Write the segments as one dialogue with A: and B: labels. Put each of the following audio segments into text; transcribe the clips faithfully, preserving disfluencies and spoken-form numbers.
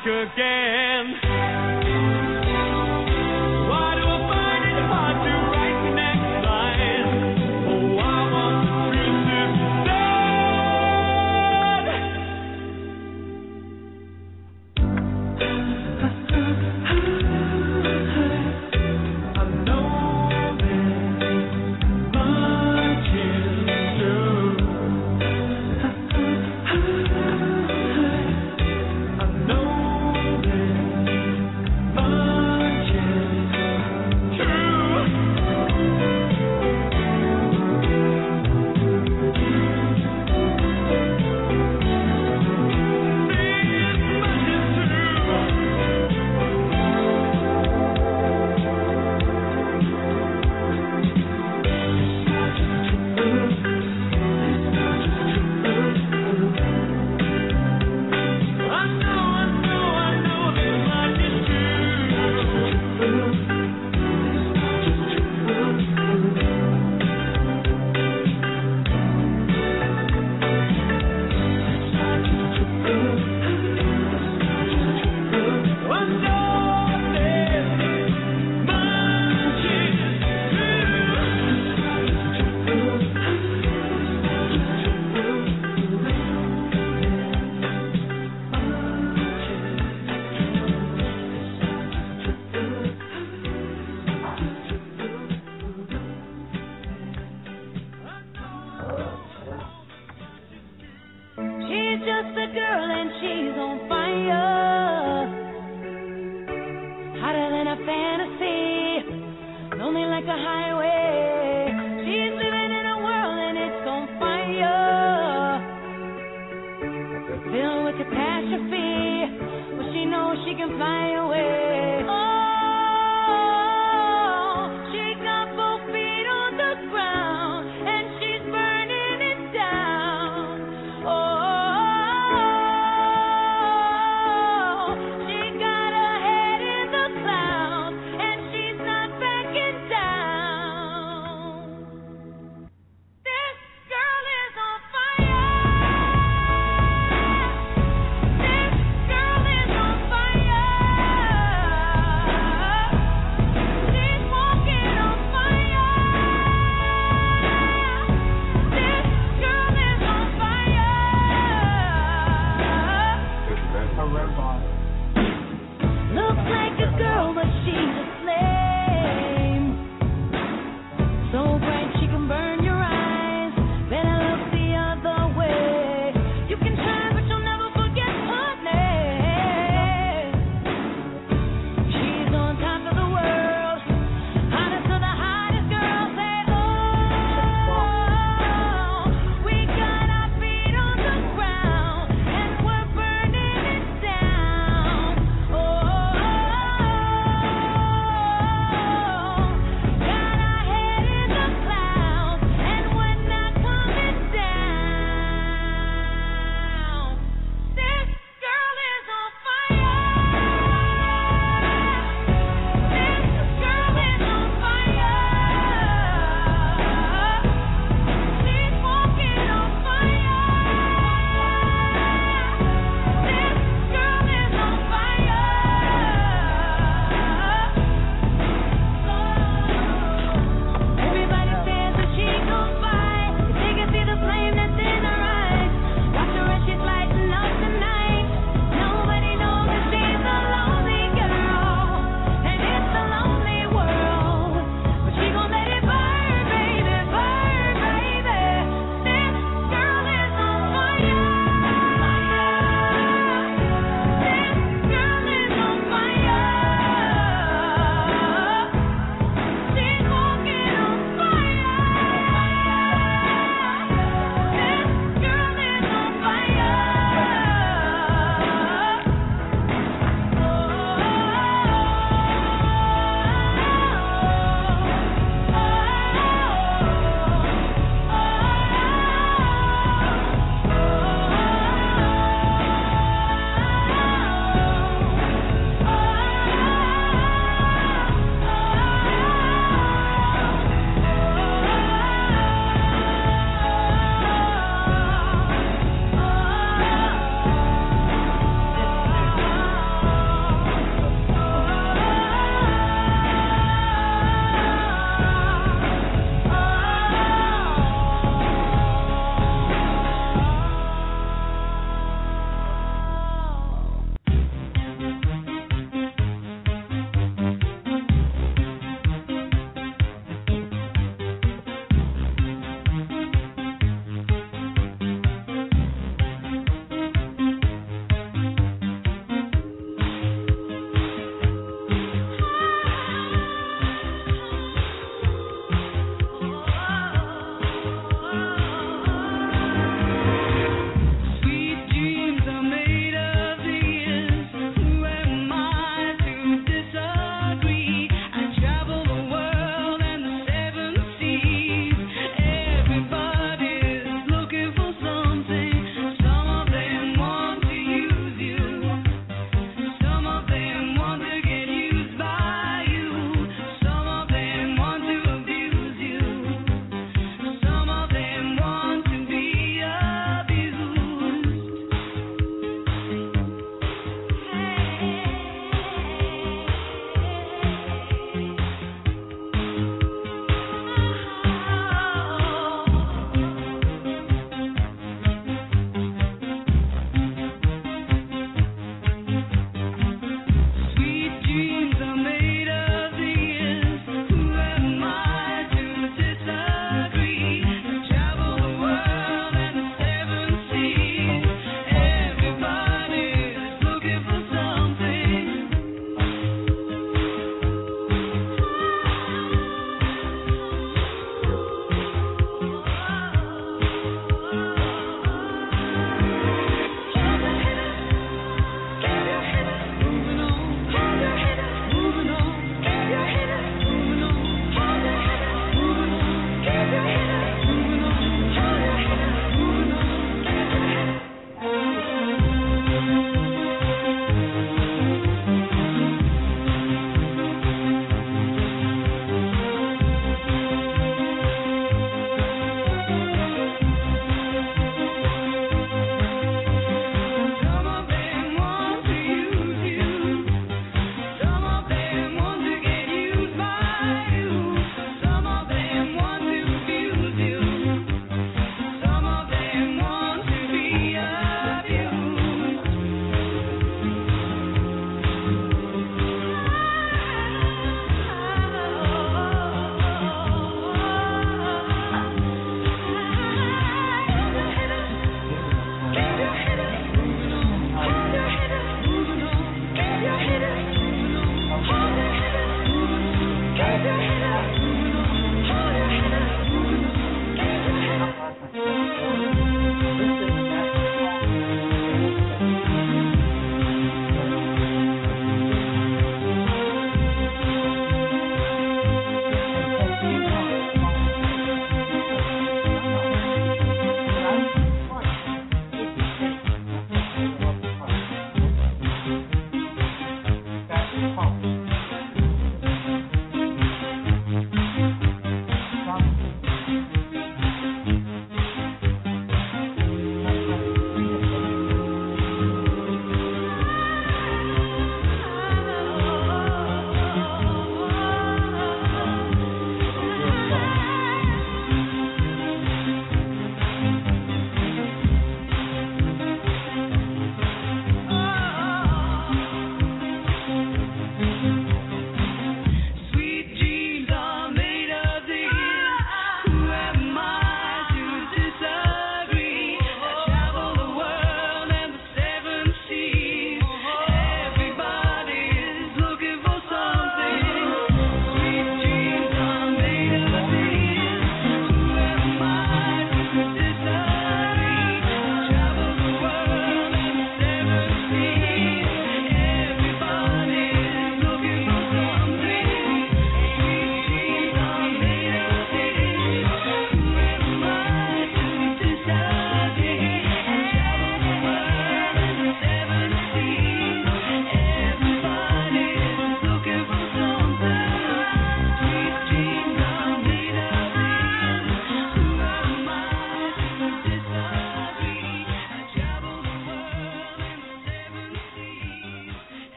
A: back again. Why do I find it hard to write the next line? Oh, I want the truth instead. I know there's much is true. I know there's much is true. I know, I know, I know this much is true. I know this much
B: She's just a girl and she's on fire. Hotter than a fantasy, lonely like a highway. She's living in a world and it's on fire. Filled with catastrophe, but she knows she can fly away. Oh, she got both feet on the ground and she's burning it down. Oh, she got her head in the clouds and she's not backing down. This girl is on fire. This girl is on fire.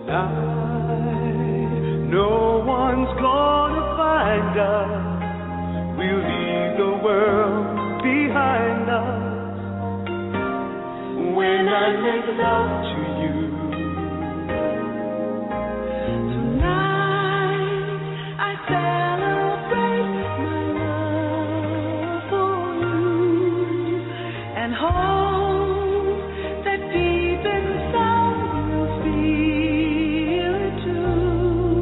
A: Tonight, no one's gonna find us. We'll leave the world behind us. When I make love to you.
B: Tonight, I celebrate my love for you and hope that deep inside you'll feel it too.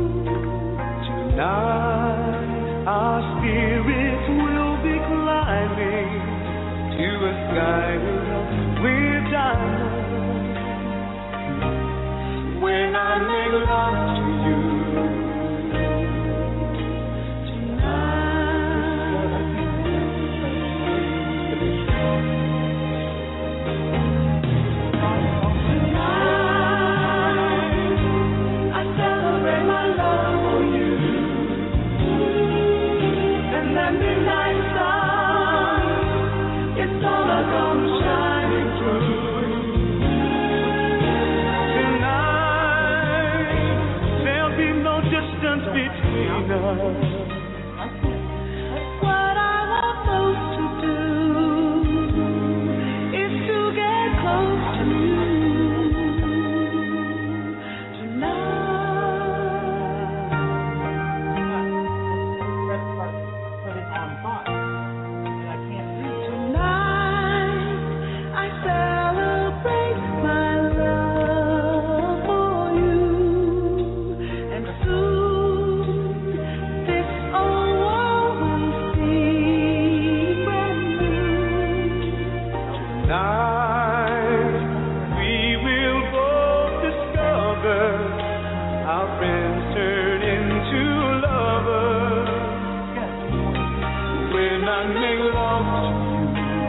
A: Tonight, our spirits will be climbing to a sky with diamonds. When I make love to you.
B: What I want most to do is to get close to you tonight. Tonight I celebrate my love for you, and soon this old world will seem brand new.
A: Tonight we will both discover our friends turn into lovers. When I make love to you.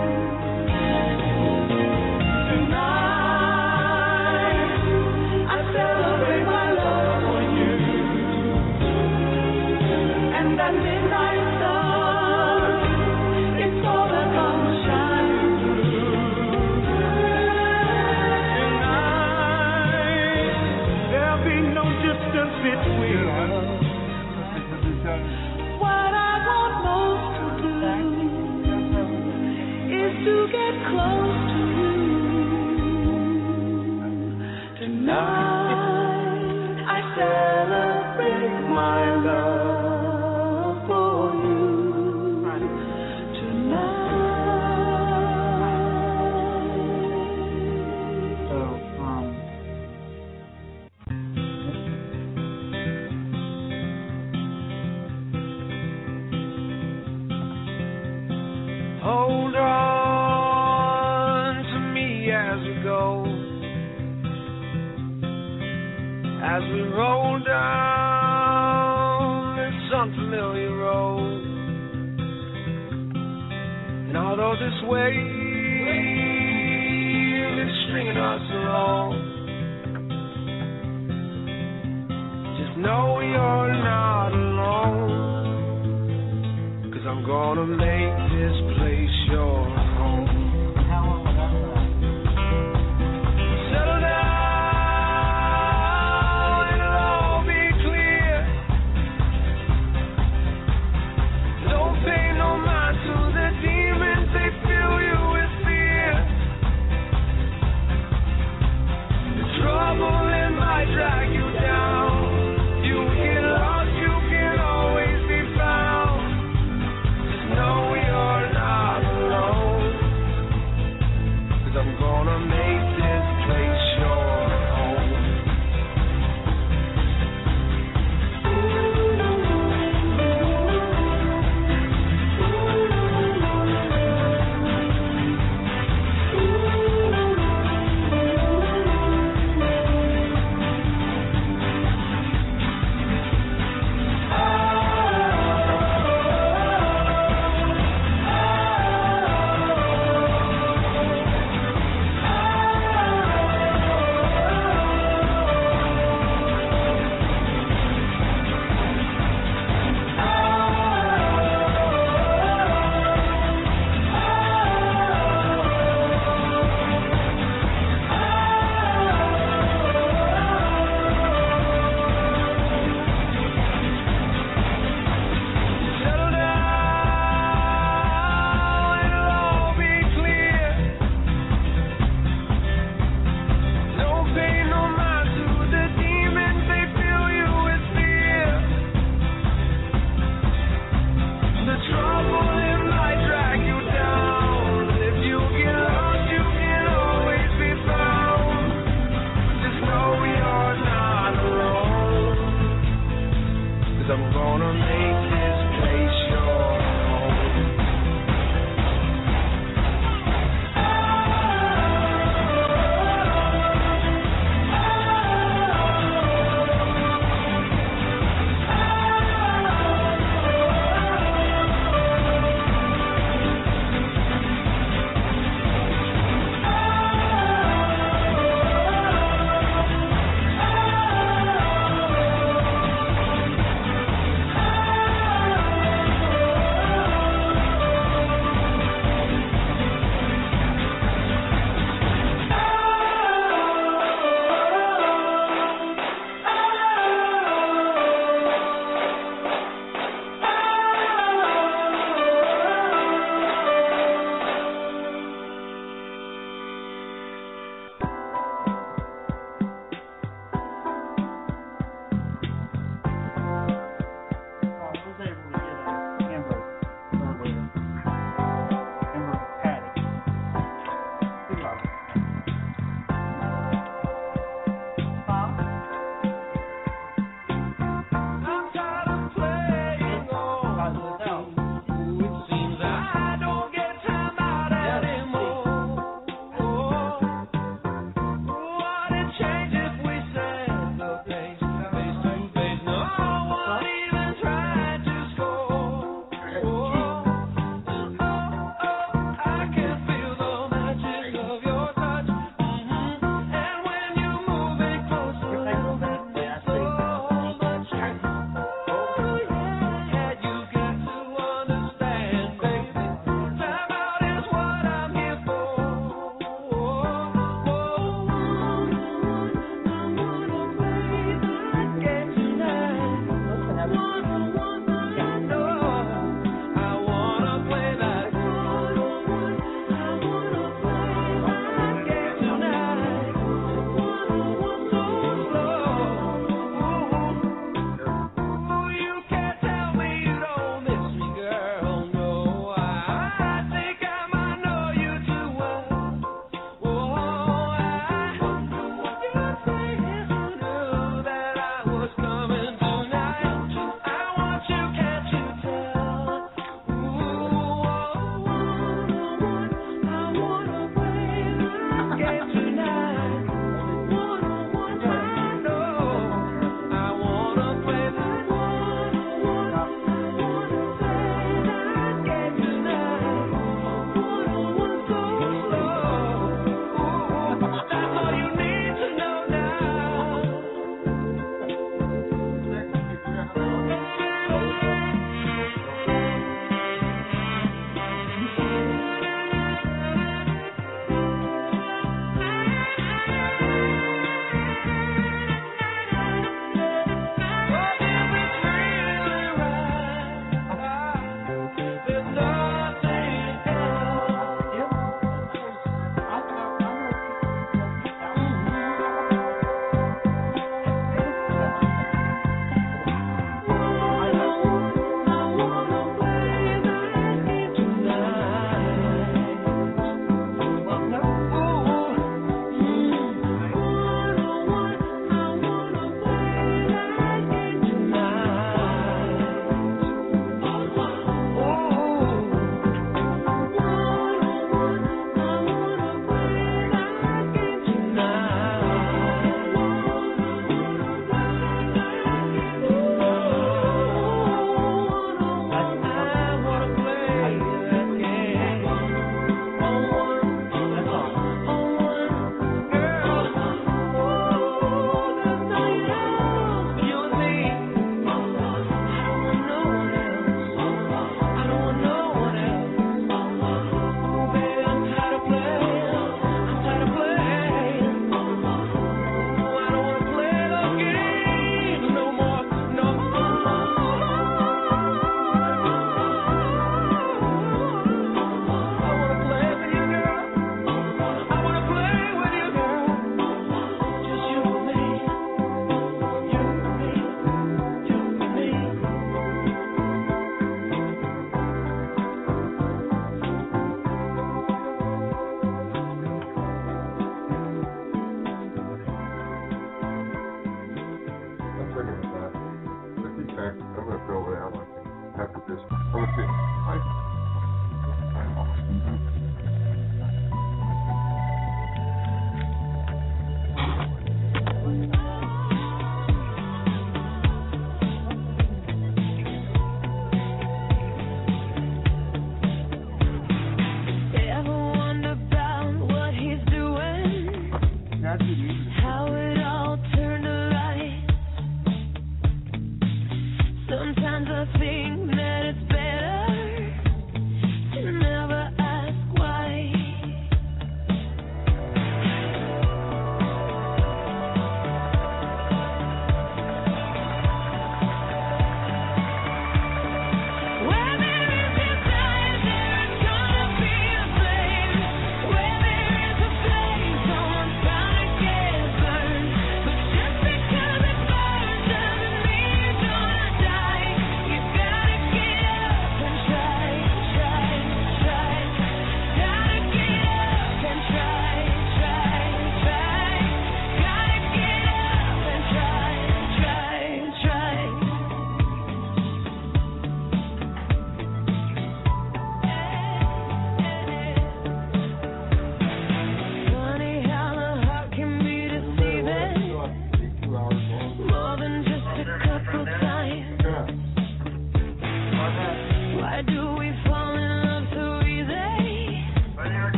A: Tonight I celebrate my love for you, and that midnight sun, it's all that comes shining through. Tonight there'll be no distance between us.
B: What I want most to do is to get close to you. Tonight I celebrate my love for you. Tonight.
C: So, um,
A: Hold on to me as we go, as we roll down this unfamiliar road. And although this wave is stringing us along, just know you're not alone. 'Cause I'm gonna make this place your home. Settle down, it'll all be clear. Don't pay no mind to the demons, they fill you with fear. The trouble, it might drag you down. You get lost, you can always be found. Just know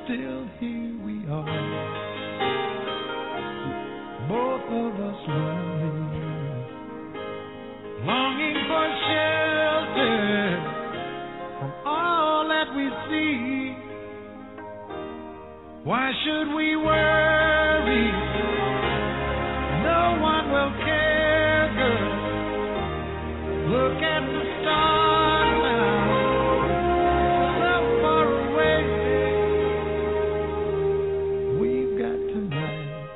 C: still here we are, both of us lonely, longing for shelter from all that we see. Why should we worry? No one will care, girl. Look at the stars now, so far away. We've got tonight.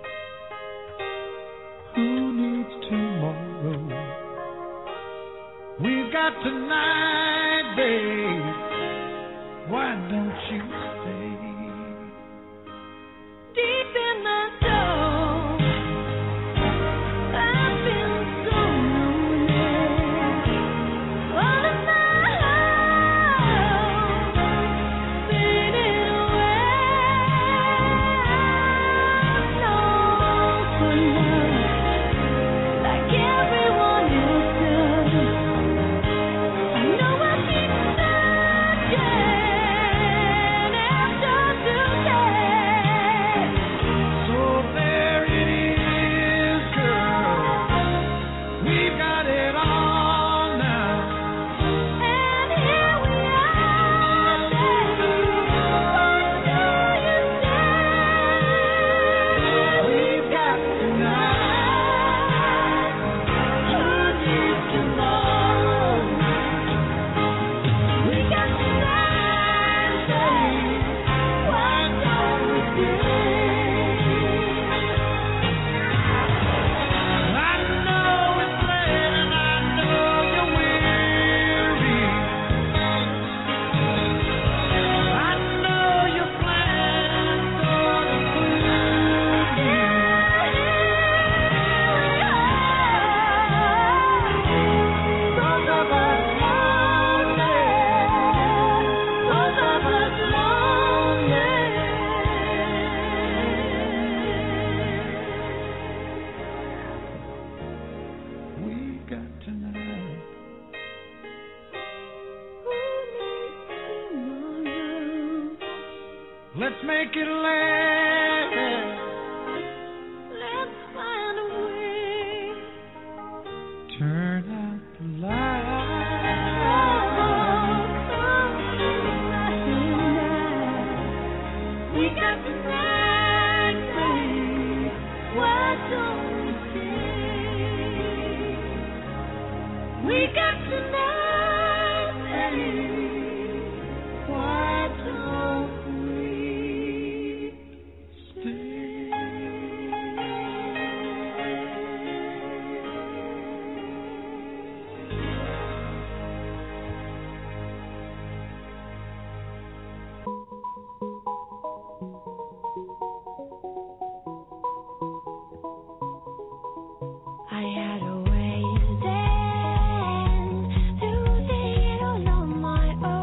C: Who needs tomorrow? We've got tonight, babe. Why don't you stay?
B: Deep in my soul, I feel so lonely. All of my hope faded away. I long for love like everyone else does. I know I keep searching after today.
C: So there it is, girl. We've got it all now.
B: And here we are, baby. What do you say?
C: We've got tonight.
B: Who needs tomorrow? We got tonight, baby. Why don't we stay?
C: I know it's late and I know you're weary. I know your plans don't include me.
B: Both of us lonely. Both of us lonely.
C: We've got tonight.
B: Who needs tomorrow?
C: Let's make it last.
B: Let's find a way.
C: Turn out the lights.
B: We got tonight, babe. Why don't we stay? We got tonight, babe. Why don't we
C: Stay.
B: I had a way to dance, to it all on my own.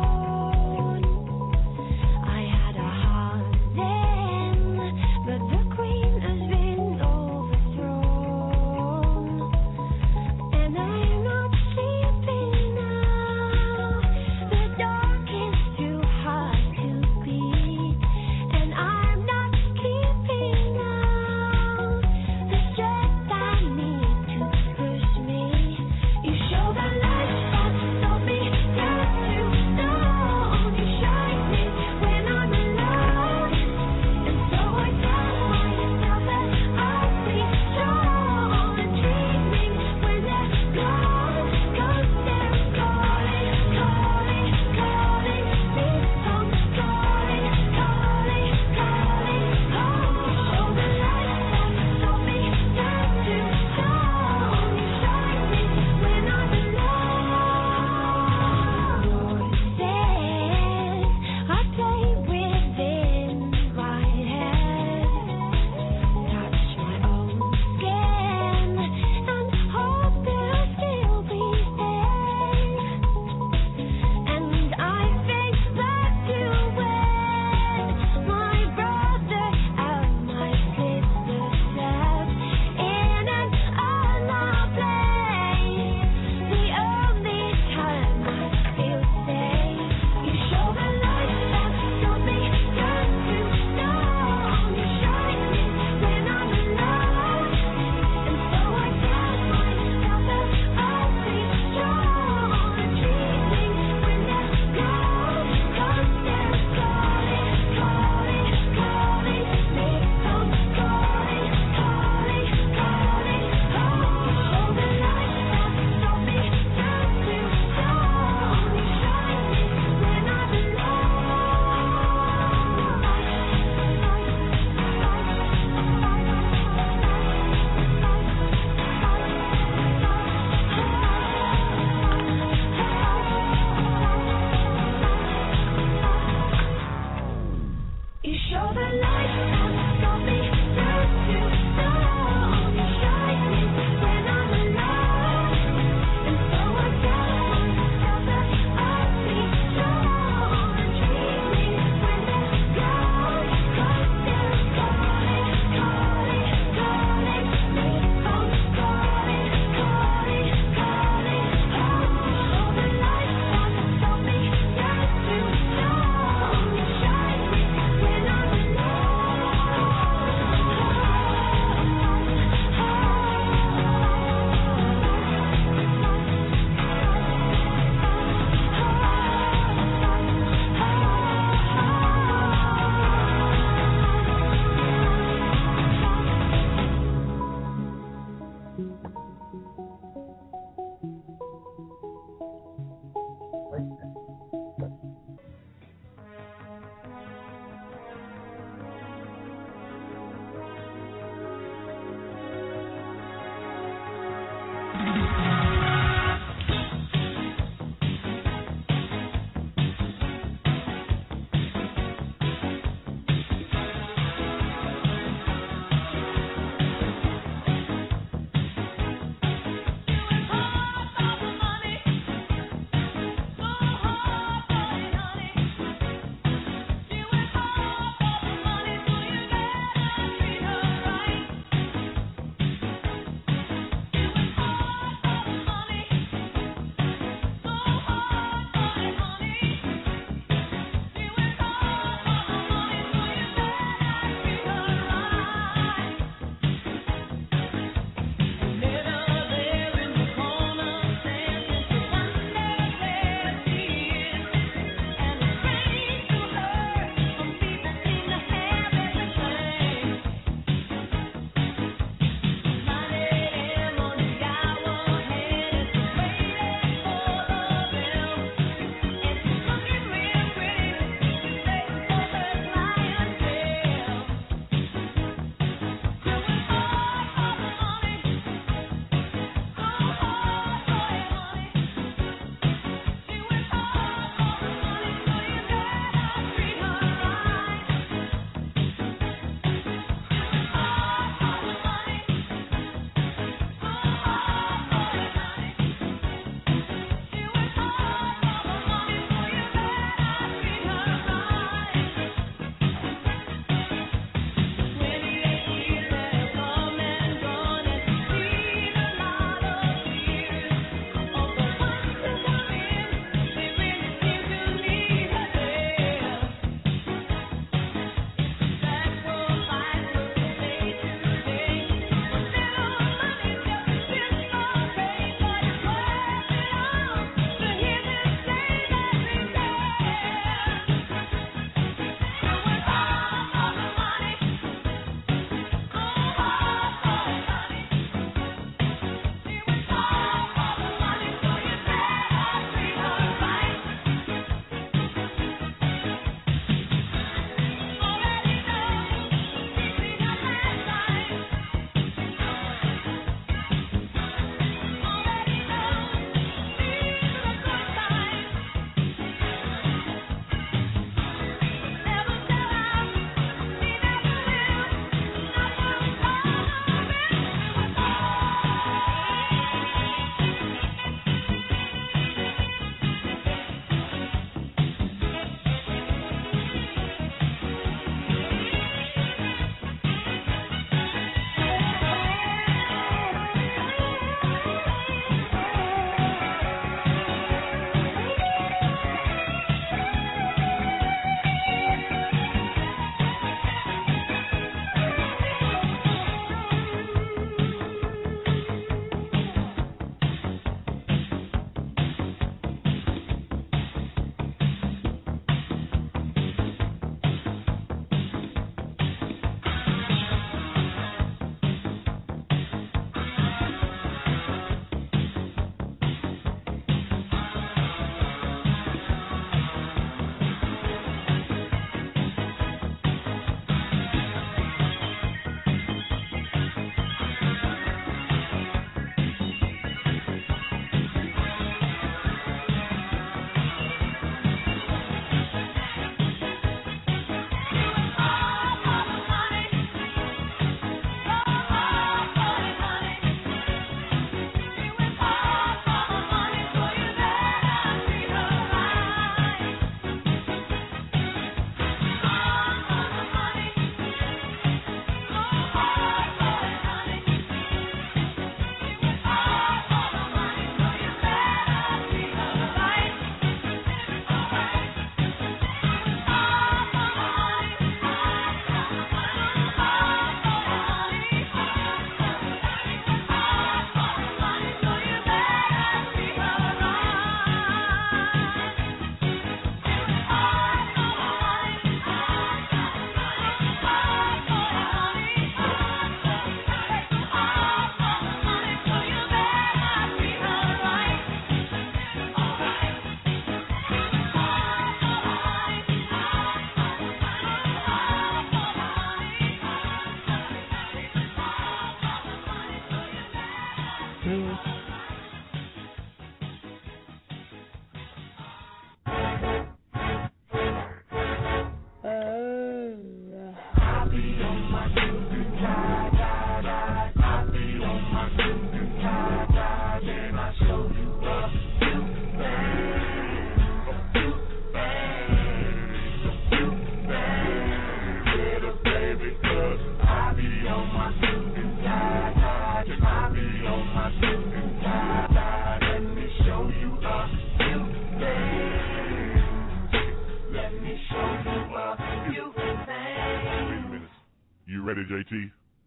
D: there, J T.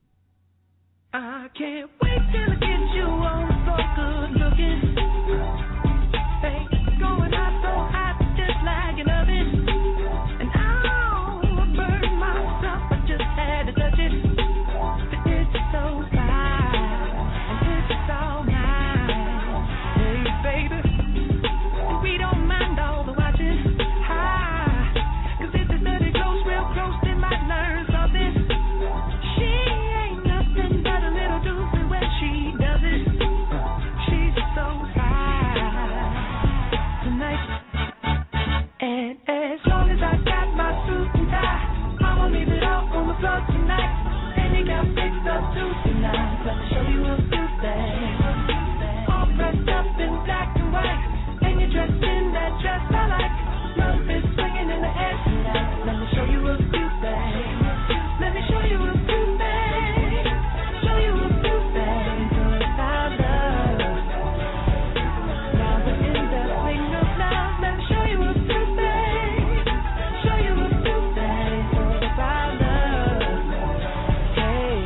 A: I can't wait till I get you on the floor, good looking. Hey, going hot, so hot, just like an oven. And I'll burn myself, I just had to touch it. But it's so fine, and it's all mine. Hey, baby, we don't mind all the watching. Hi, 'cause if it's dirty close, real close, they might learn something. She ain't nothing but a little doozy when she does it. She's so fine tonight. And as long as I got my suit and tie, I'ma leave it all on the floor tonight. And you got fixed up too tonight. Let me show you a few things. All dressed up in black and white, and you're dressed in that dress I like. Love is swinging in the air tonight. Let me show you a few things. Let me show you a few things. Show you a few things about love. Now we're in the swing of love. Let me show you a few things. Show you a few things about love. Hey,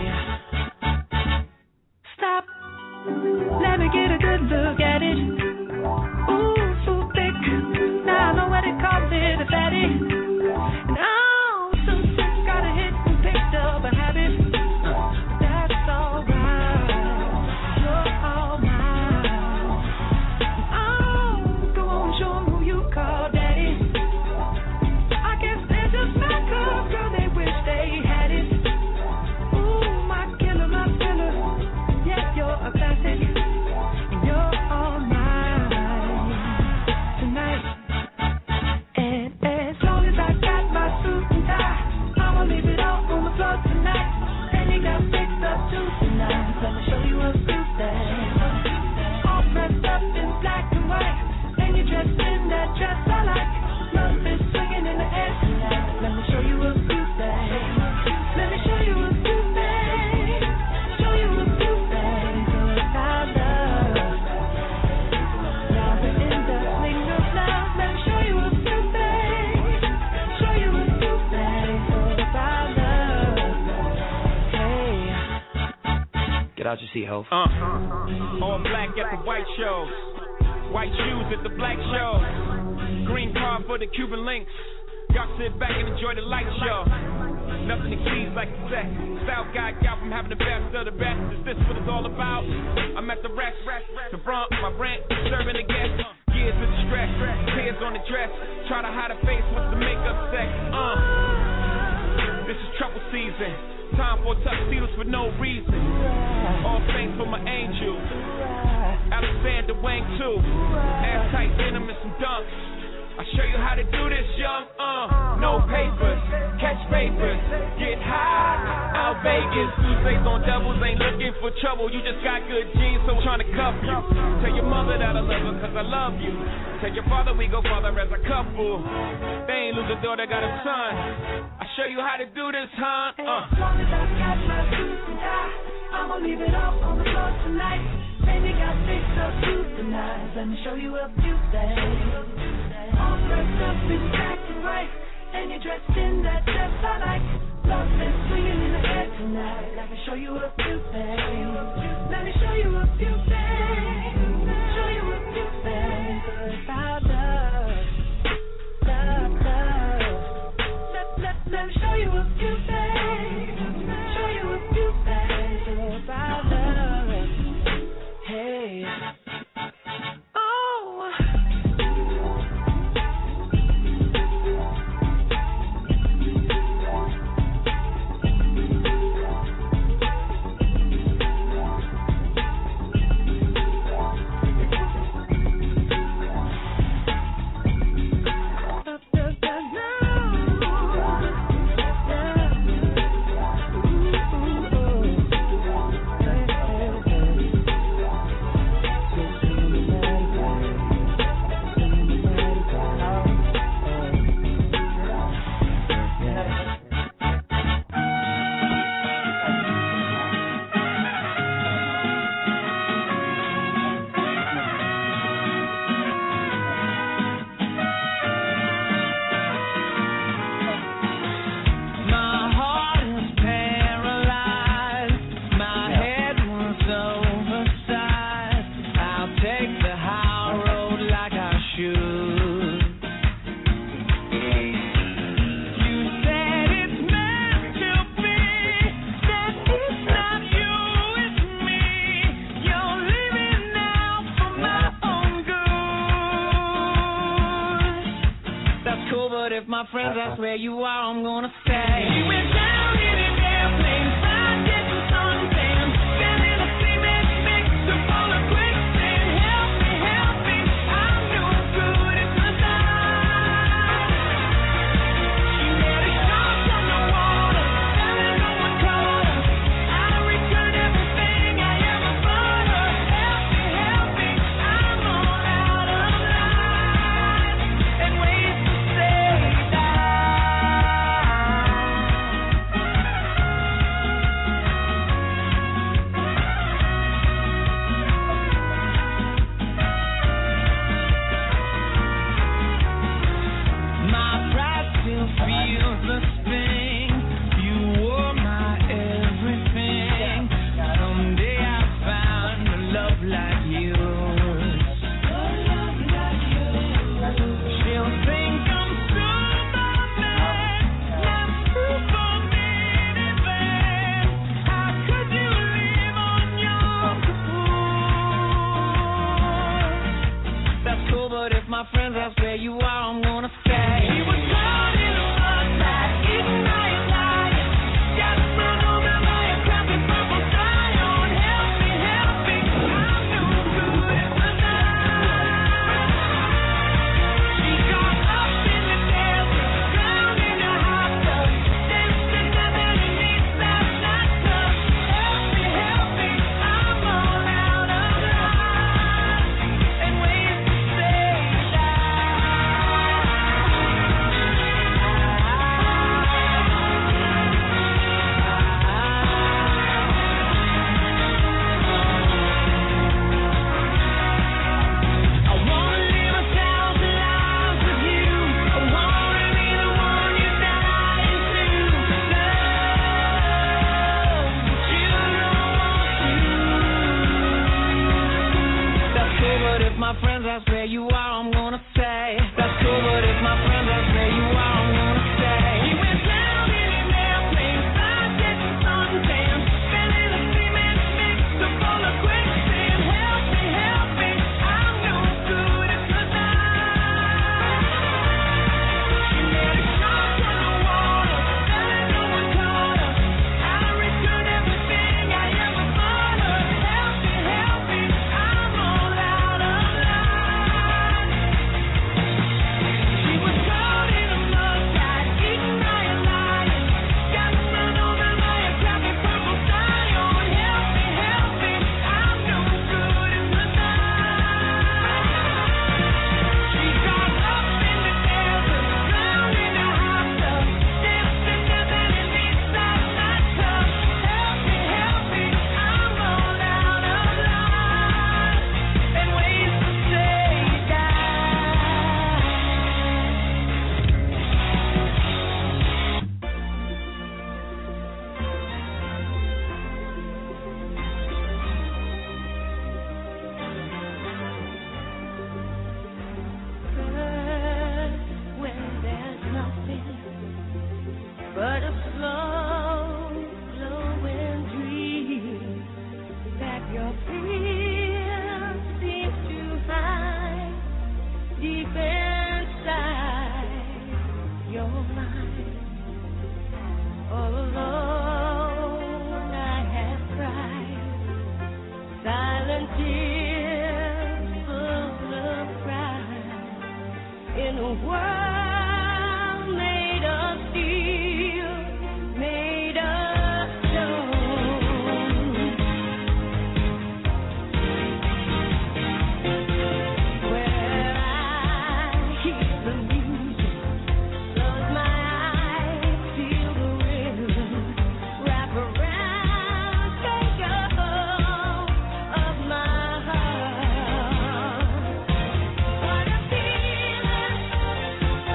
A: stop. Let me get a good look at it. Ooh, so thick. Now I know what they call it, a fatty. And I'm so sick, got a hit and picked up a habit. That's alright. You're all mine. Oh, go on, show 'em who you call daddy. I guess they're just my girl, girl, they wish they had it. Ooh, my killer, my killer. Yeah, you're a classic. And you're all mine tonight. And as long as I got my suit and tie, I'ma leave it all on the floor tonight. And you got fixed up too tonight. Let me show you a few things. All dressed up in black and white, and you're dressed in that dress I like. Love is swinging in the air tonight. Let me show you a few things. Let me show you a few things. Show you a few things about love. Now we're in the swing of love. Let me show you a few things. Show you a few things about love. Hey.
E: Get out your seat, Hov.
F: Uh, all black at the white shows, white shoes at the black shows, green card for the Cuban links. Y'all sit back and enjoy the light show. Nothing exceeds like the sex. Style guy got from having the best of the best. Is this what it's all about? I'm at the rest, the front, my rent, serving the guests. Years of stress, tears on the dress. Try to hide a face with the makeup sex. Uh, this is trouble season. Time for tuxedos for no reason. All thanks for my angel. Alexander Wang too. Ass tight denim and some dunks. I show you how to do this, young. Uh, no papers, catch papers, get high. Out Vegas, Tuesdays on doubles, ain't looking for trouble. You just got good genes, so I'm trying to cuff you. Tell your mother that I love her, cause I love you. Tell your father we go father as a couple. They ain't lose a daughter, got a son. I show you how to do this, huh? Uh.
A: As long as I got my suit and tie, I'ma leave it all on the floor tonight. And you got fixed up too tonight. Let me show you a few things. All dressed up in black and white, and you're dressed in that dress I like. Love is swinging in the air tonight. Let me show you a few things. Let me show you a few things. Show you a few things about love, love, love. Let, let, let me show you a few things. Show you a few things about love. Hey. Oh. if my friends ask where you are, I'm gonna stay. She went down in an airplane, five different sunsets, fell in a cement mixer full of quicksand. Help me, help me, I'm no good at the night. She met a shark on the water, fell in no one caught her. I returned everything I ever bought her. Help me, help me, I'm all out of line and ways to say that. My pride still feels the sting. You were my everything. Someday I found a love like yours. She'll think I'm Superman, not Superman. How could you live on your Kapoor? That's cool, but if my friends ask where you are, I'm gonna stay. He was caught in a floodlight, eaten by a lion. Got run over by a crappy purple scion. Help me, help me, I'm no good at the night. She got up in the desert, drowned in a hot tub, danced in the underneath that night tub. Help me, help me, I'm all out of line and ways to say that. I wanna live a thousand lives with you. I wanna be the one you die into. Love, but you don't want to. That's cool, but if my friends ask where you are, I'm gonna stay. That's cool, but if my friends ask where you are, I'm gonna stay. He went down in an airplane, five different sunsets, fell in a cement mixer full of quicksand. Help me, help me, I'm no good at the night. She met a shark on the water, fell in no one caught her. I returned everything I ever bought her. Help me, help me, I'm all out of line. She was caught in a floodlight, eaten by a lion. Got run over by a crappy purple scion. Help me, help me, I'm no good at the night. She got up in the desert, drowned in a hot tub, danced in the underneath that night tub. Help me, help me, I'm all out of line and ways to say that. When there's nothing but a slow glowing dream that your fear seems to hide deep inside your mind. All alone I have cried silent tears full of pride in a world made of steel, made of stone. Where I hear the music, close my eyes, feel the rhythm, wrap around, take a hold of my heart. What a feeling.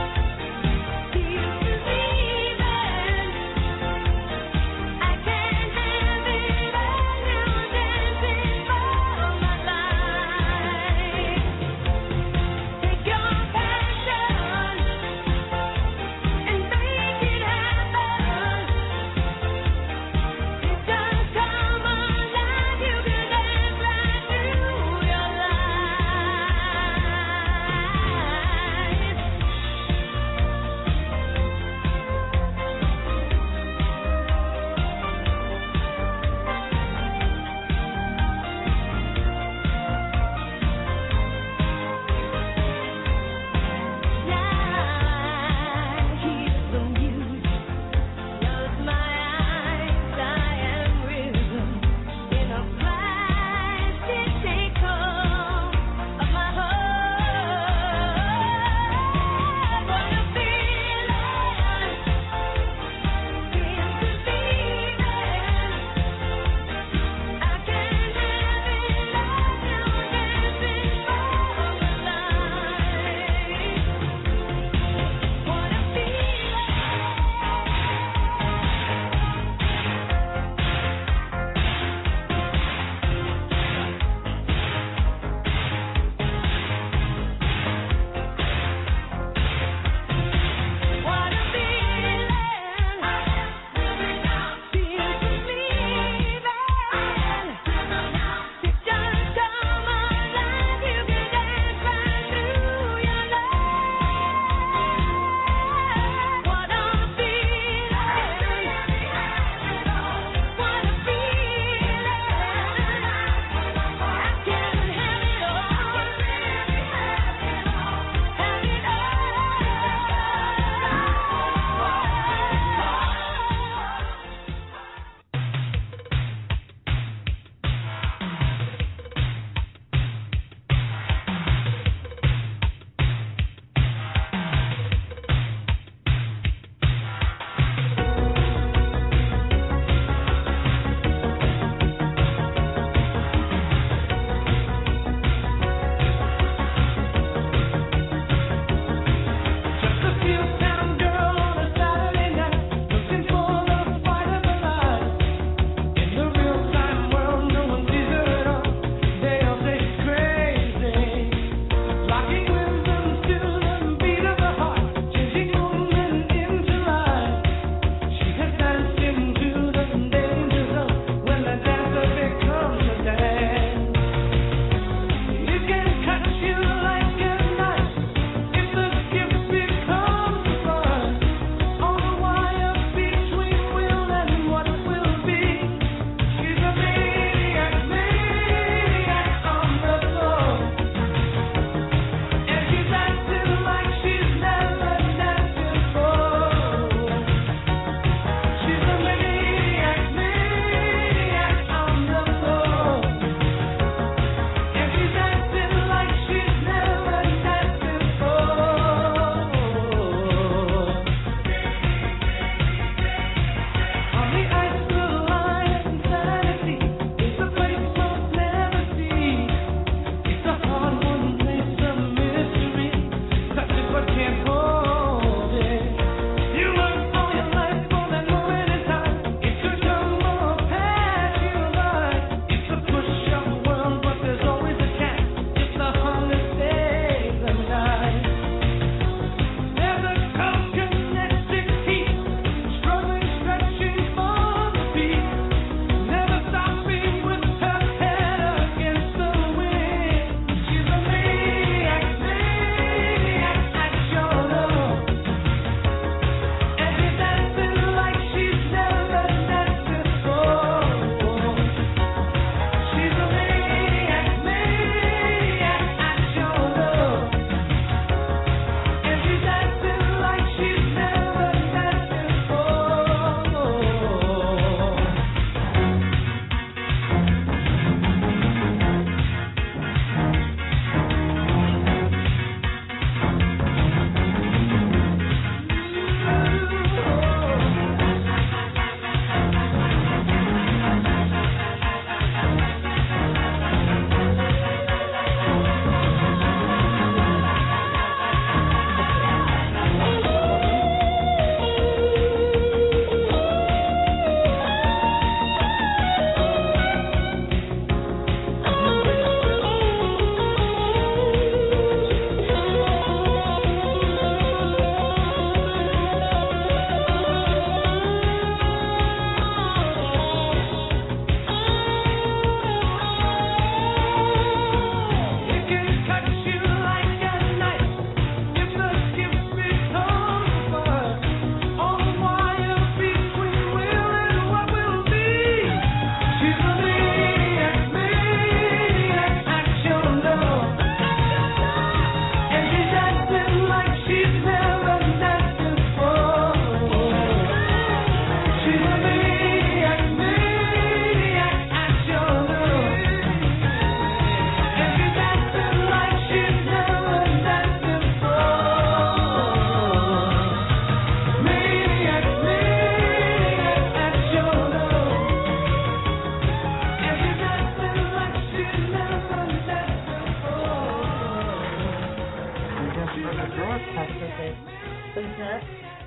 D: yours, Pastor Faith. Please, Ned.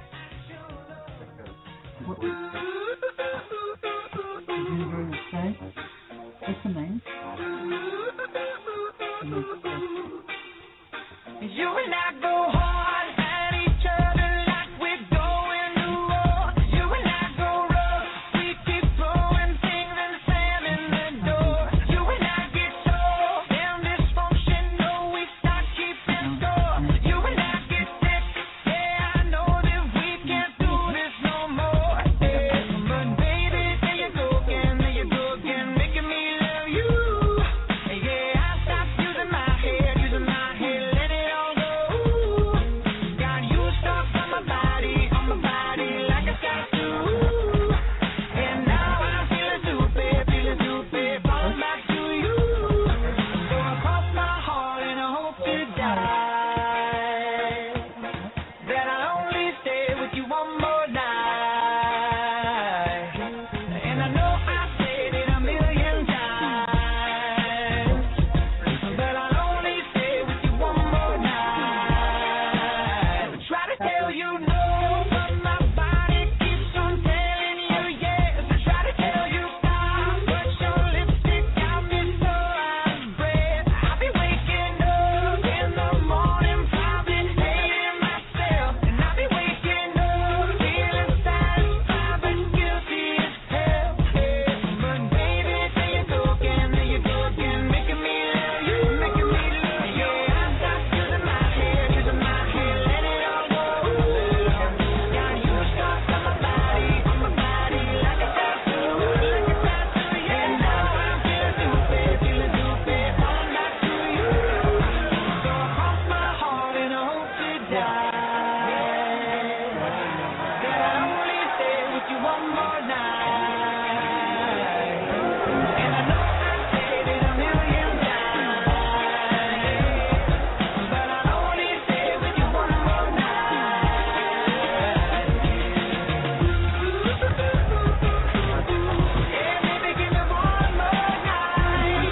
D: What? Did you hear me say? What's the name?
A: You and I go hard at each other like we're going to war. You and I go rough, we keep throwing things and slamming the door. You and I get so damn dysfunctional, we start keeping score. You and I get sick, yeah, I know that we can't do this no more. Yeah, but baby, there you go again, there you go again, making me love you. Yeah, I stopped using my head, using my head, let it all go. Got you stuck on my body, on my body like a tattoo. And now I'm feeling stupid, feeling stupid, falling back to you. So I cross my heart and I hope to die that I'll only stay with you one more night. And I know I said it a million times, but I'll only stay with you one more night. Try to tell you no, but my body keeps on telling you yes. I try to tell you stop, but your lipstick got me so out of breath. I'll be waking up in the morning, probably hating myself. And I'll be waking up feeling satisfied, but guilty as hell. Yeah. But baby, there you go again, there you go again, making me love you, making me love you. Yeah, I stopped using my head, using my head, let it all go. Got you stuck on my body, on my body like a tattoo, like a tattoo. Yeah, and now I'm feeling stupid, feeling stupid, falling back to you. So I cross my heart and I hope to die that I'll only stay with you one more night. And I know I said it a million times, but I'll only stay with you one more night. Yeah, baby, give me one more night.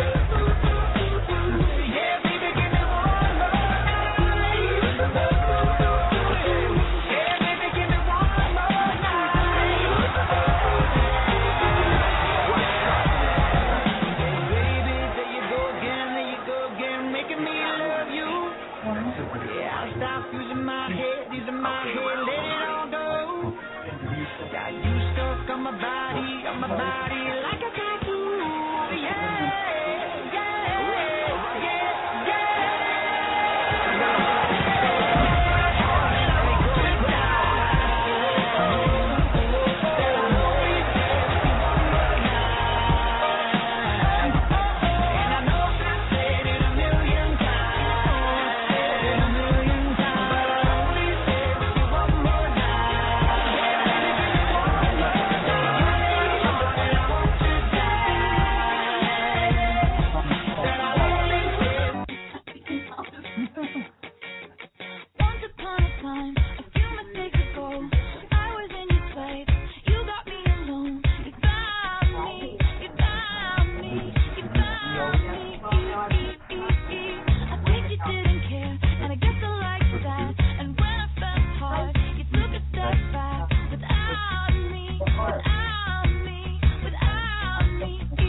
A: Yeah, baby, give me one more night. Yeah, baby, give me one more night. Baby, there you go again, there you go again, making me love you. Yeah, I'll stop using my head, using my head, let it all go. Got you stuck on my body, on my body like a tattoo. Yeah, yeah, yeah, And I know I said it a million times, a million times, but I'll only stay with you one more
B: Once upon a time, a few mistakes ago, I was in your place. You got me alone. You found me. You found me. You found me. I think you didn't care, and I guess I liked that. And when I felt hard, you took a step back. Without me, without me, without me.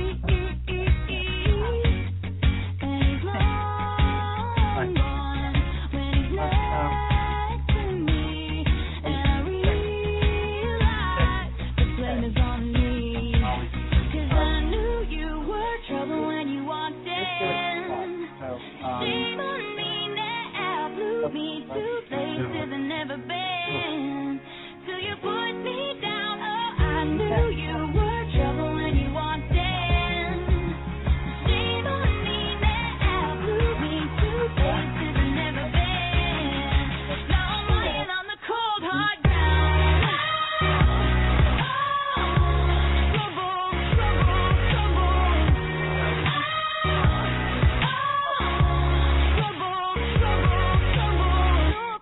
B: And he's long gone when he's next to me, and I realize the blame is on me. 'Cause I knew you were trouble when you walked in. Shame on me now, blew me to places I've never been. Till you put me down, oh, I knew you were trouble when you walked in. Shame on me now, blew me to places I've never been. Now I'm lying on the cold hard ground. Trouble, trouble, trouble. Trouble, trouble, trouble.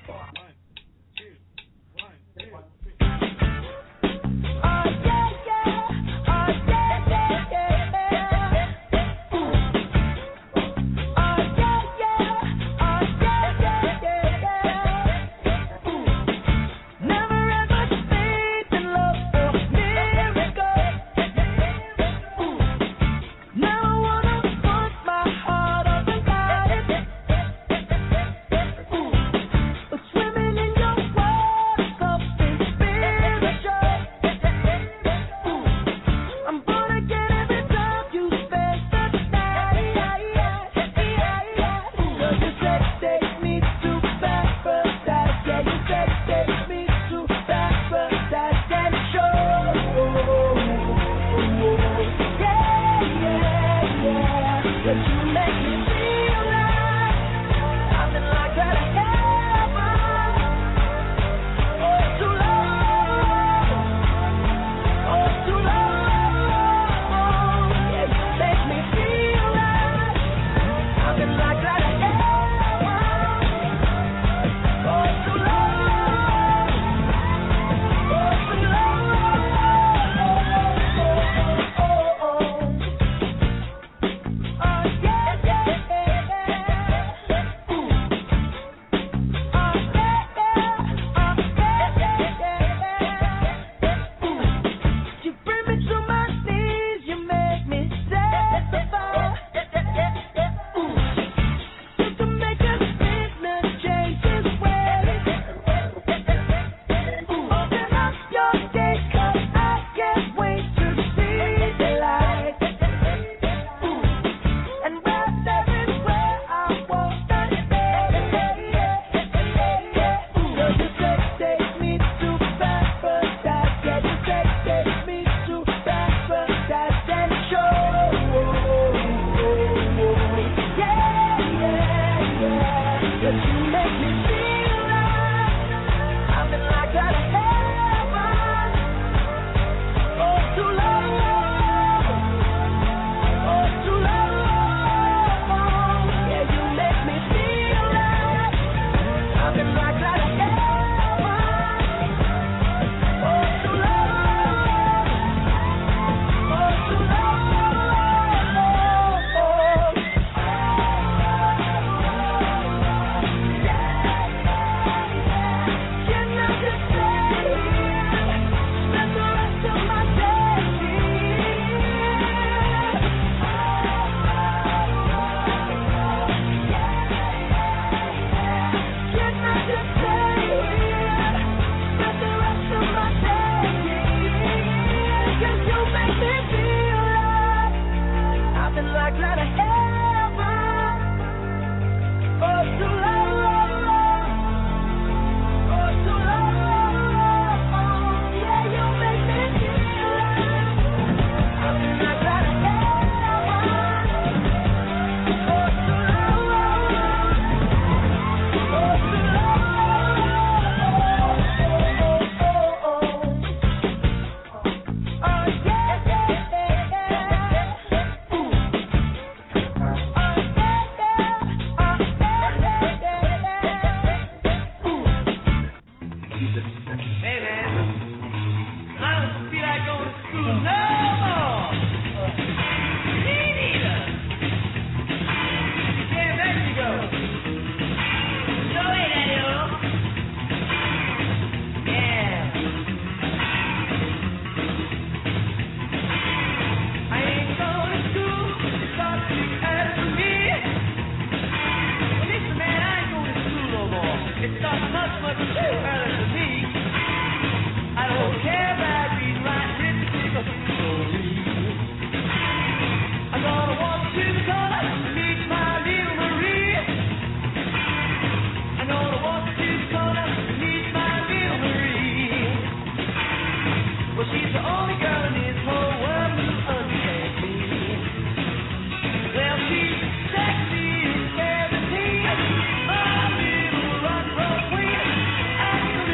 A: Sexy, seventeen, my little rock queen. I can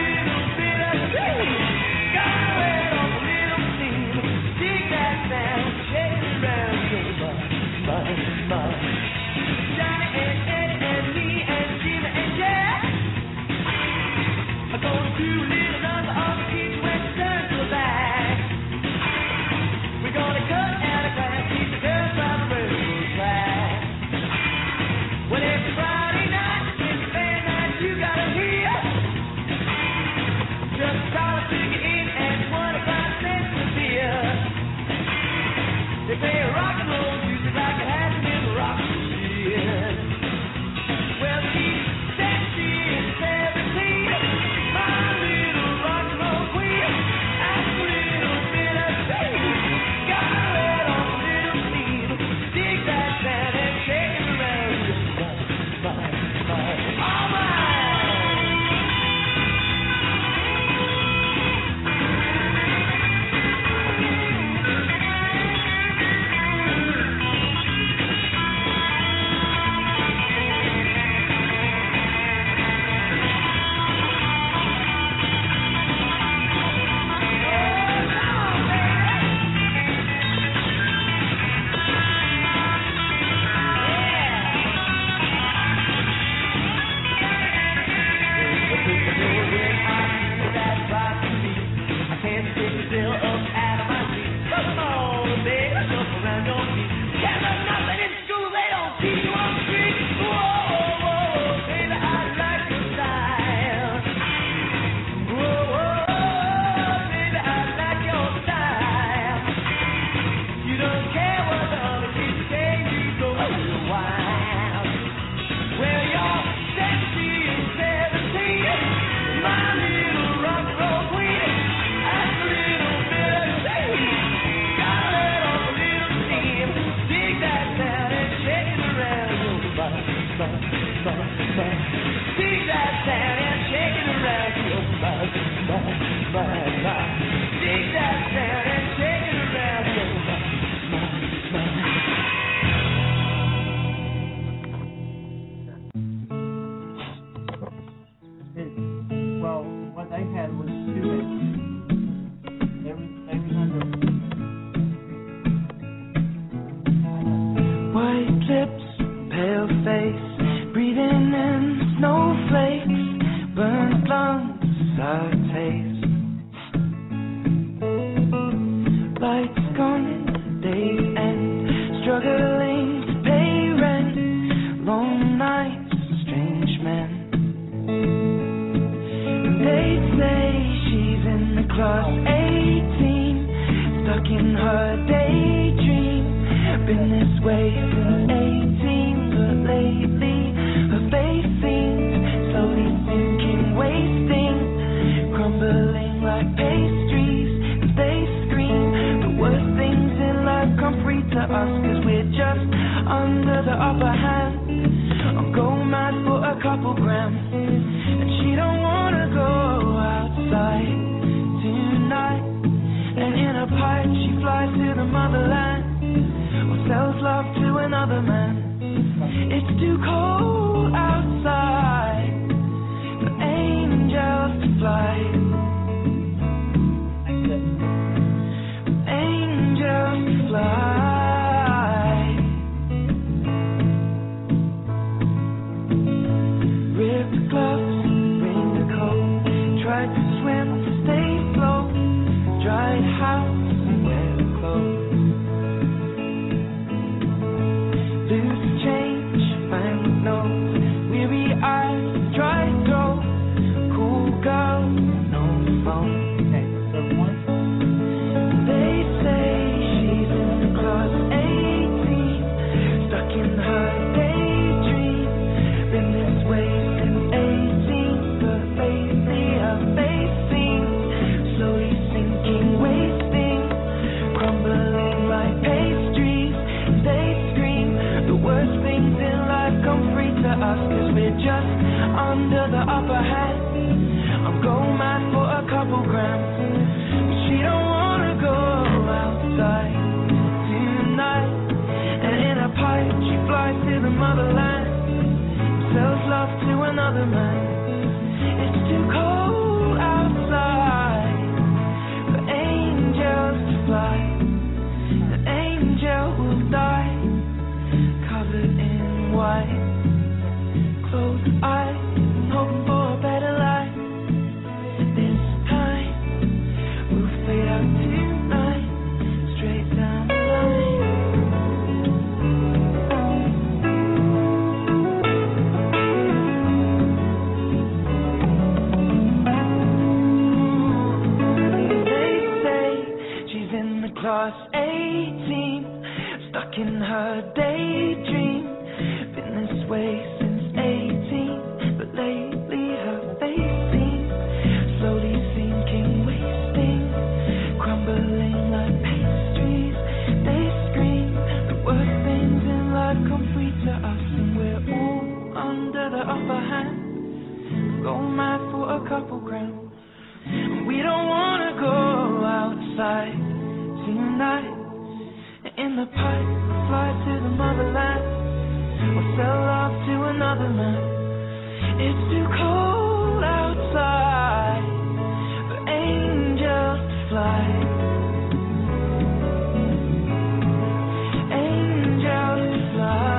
A: a couple grams. We don't wanna go outside tonight. In the pipe, fly to the motherland, or sell off to another man. It's too cold outside for angels to fly. Angels to fly.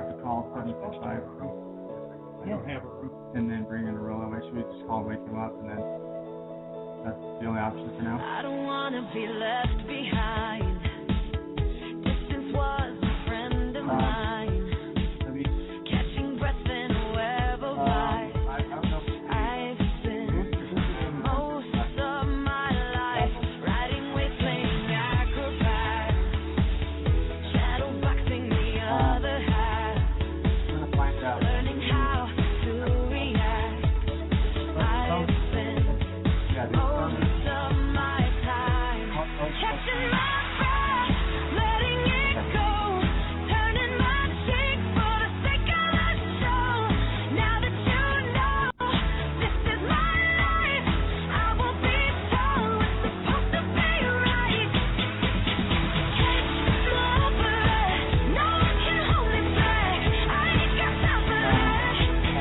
G: to call seven four five
D: Yeah.
G: and then bring in a roll away. Should we just call and wake him up, and then that's the only option for now?
B: I don't wanna be left behind. Distance was a friend of
G: Um,
B: mine.
G: I mean,
B: Catching breath in a web of
G: um,
B: light.
G: I, I don't know.
B: I've spent most of my life riding with playing acrobat, shadow boxing the other half,
G: I'm gonna find out.
B: learning how to react. I've spent
G: Yeah, the
B: most of my time catching my breath, letting it go, turning my cheek for the sake of the show. Now that you know this is my life, I will be told what's supposed to be right. Catch my breath, no one can hold me back. I ain't got time for that.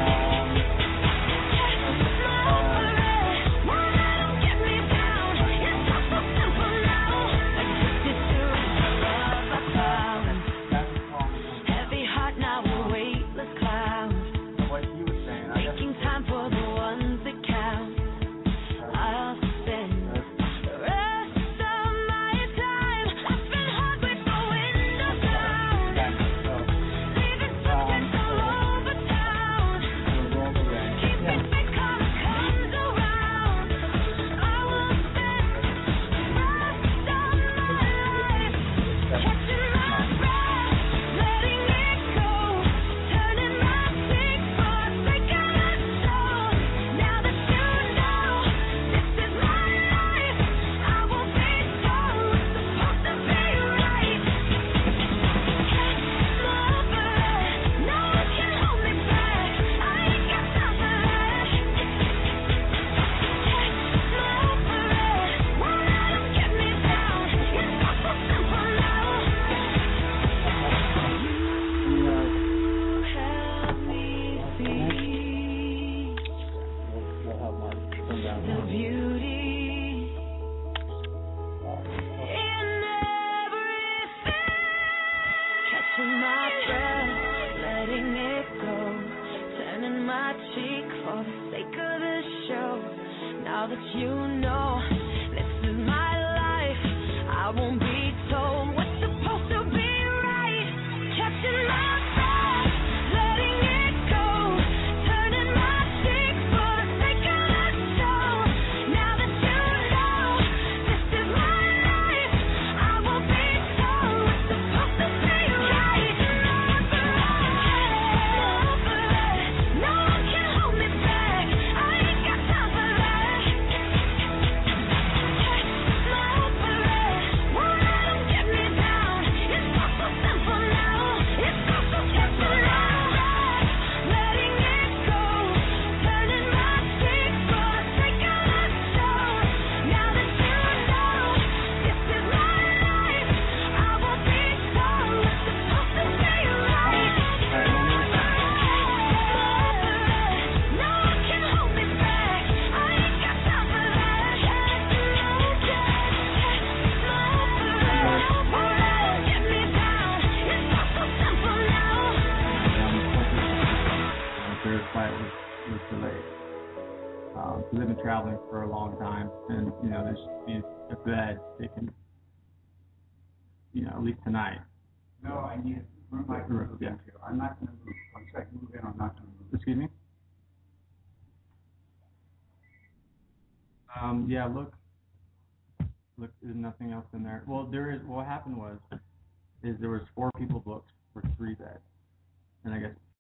B: Catch my breath, won't let 'em get me down. It's all so simple now. Addicted to the love I found. Heavy heart now a weightless cloud.
G: What he was saying, I guess.
B: Making time for the ones that count. I'll spend the rest of my time. I've been hard with the windows down. Leaving footprints all over town. Keep it big when it comes around. I will spend the rest of my life catching my breath, letting it go, turning my cheek for the sake of the show. Now that you know this is my life, I will be told what's supposed to be right. Catch my breath, no one can hold me back. I ain't got time for that. Catch my breath, won't let 'em get me down. It's all so simple now. You help me see the beauty in everything. Catching my breath, letting it go, turning my cheek for the sake of the show. Now that you know this is my life, I won't be told what's supposed to be right. Catching my breath, letting it go, turning my cheek for the sake of the show. Now that you know this is my life, I won't be told what's supposed to be right. No one can hold me back. I ain't got time for that. Catch my breath, won't let 'em get me down. It's all so simple now. It's all so simple now. Letting it go, turning my cheek for the sake of the show. Now that you know this is my life, I will be told what's supposed to be right. No one can hold me back. I ain't got time for that. Catch my breath, won't let 'em get me down. It's all so simple now.
G: Their flight was, was delayed. Um, so they've been traveling for a long time, and you know, there's these a bed they can, you know, at least tonight.
H: No, I need room I can move
G: Yeah.
H: into. I'm not gonna move. Once I move in, I'm not gonna move.
G: Excuse me. Um, yeah, look, look, there's nothing else in there. Well, there is. What happened was, is there was four people booked for three beds, and I guess